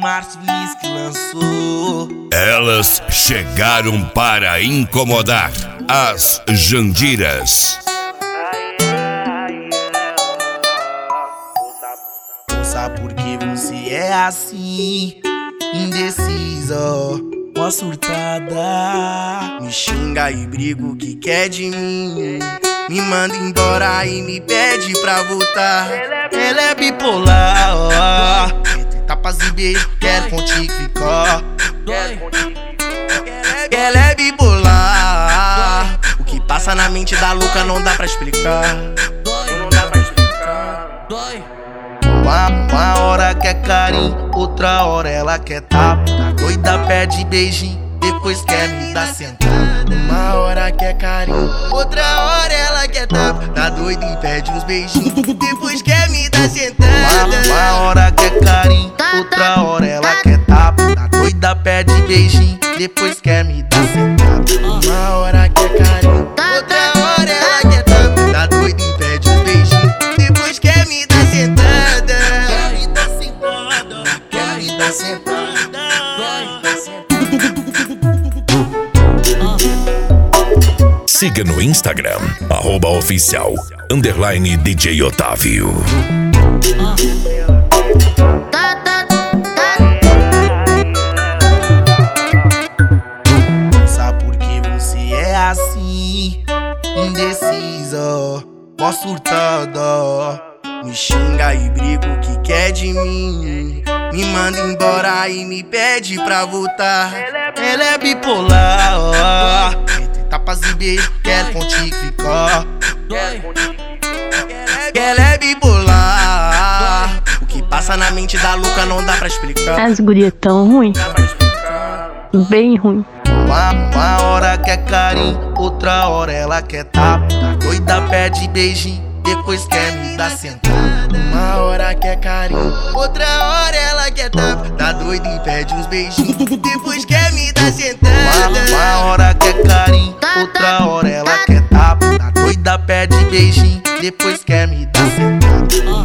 Márcio Lins que lançou. Elas chegaram para incomodar as Jandiras. Ouça porque você é assim, indecisa, uma surtada. Me xinga e briga o que quer de mim, me manda embora e me pede pra voltar. Ela é bipolar, entre tapas e beijo, quer contigo ficar. Ela é bipolar, o que passa na mente da louca não dá pra explicar. Uma hora quer carinho, outra hora ela quer tapa. Tá doida, pede beijinho, depois quer me dar sentada. Uma hora quer carinho, outra hora ela quer tapa. Tá doida e pede uns beijinhos, depois quer me dar sentada. Uma hora quer carinho, outra hora ela quer tapa. Tá doida, pede beijinho, depois quer me dar sentada. Uma hora quer carinho, outra hora ela quer tapa. Tá doida e pede uns beijinhos, depois quer me dar sentada. Quer me dar sentada, quer me dar sentada. Siga no Instagram, @oficial_DJ Otávio. Sabe por que você é assim, indecisa, mó surtada. Me xinga e briga o que quer de mim, me manda embora e me pede pra voltar. Ela é bipolar, entre tapas e beijo, quer contigo ficar. Ela é bipolar, o que passa na mente da louca não dá pra explicar. As gurias tão ruim, bem ruim. Uma hora quer carinho, outra hora ela quer tapa. Tá doida, pede beijinho, depois quer me dar sentada. Uma hora quer carinho, outra hora ela quer tapa. Tá doida e pede uns beijinhos, depois quer me dar sentada. Uma hora quer carinho, outra hora ela quer tapa. Tá doida, pede beijinho, depois quer me dar sentada.